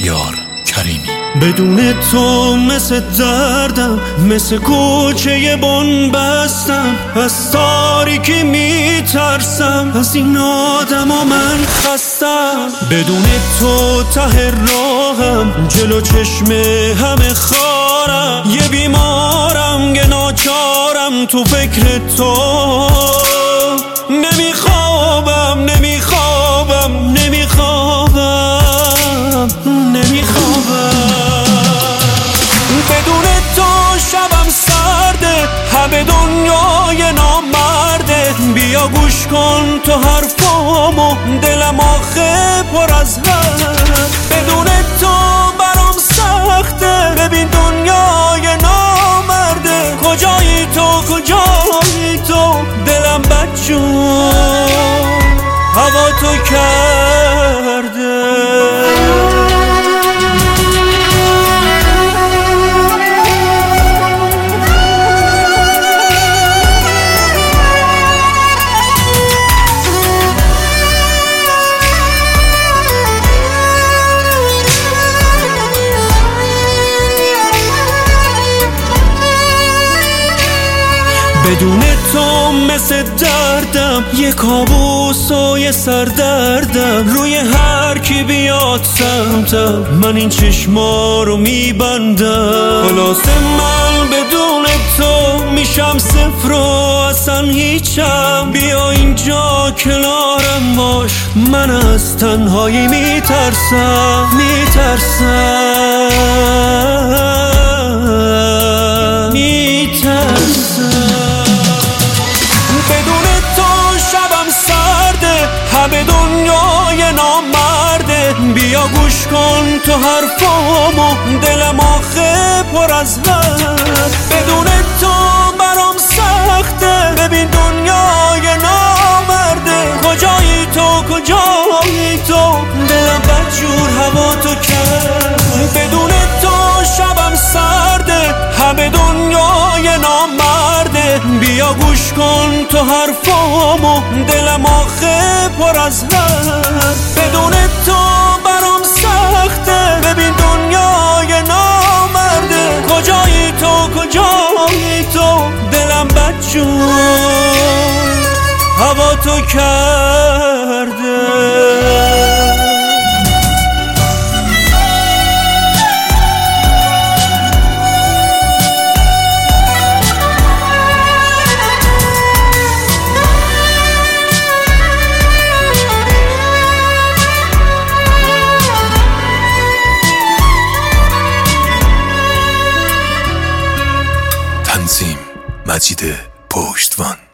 شهریار کریمی. بدون تو مثل دردم، مثل کوچه بنبستم، از تاریکی میترسم، از این آدم و من خستم. بدون تو ته راهم، جلو چشم همه خارم، یه بیمارم یه ناچارم تو فکر تو. نمیخوابم نمیخوابم نمیخوابم نمیخوابم. بدون تو شبم سرده، همه دنیای نامرده. بیا گوش کن تو حرفامو، دلم آخه پر از حرف. بدون تو برام سخته، ببین دنیای نامرده. کجایی تو کجایی تو، دلم بدجون هوا تو کرده. بدون تو مثل دردم، یه کابوس و یه سردردم. روی هر کی بیاد سمتم، من این چشما رو میبندم. خلاصه من بدون تو میشم صفر و اصلا هیچم. بیا اینجا کنارم باش، من از تنهایی میترسم بدون تو شبم سرده، همه دنیای نامرده. بیا گوش کن تو حرفامو، دلم آخه پر از حرف. بدون تو برام سخته، ببین دنیای نامرده. کجایی تو کجایی تو، دلم بدجور هوا تو کرد. بدون تو شبم سرده، همه دنیای نامرده. بیا گوش کن تو حرفامو، دلم آخه پر از حرف. بدون تو برام سخته، ببین دنیای نامرده. کجایی تو کجایی تو، دلم بدجون هوا تو کرده. تنظیم مجید پشتوان.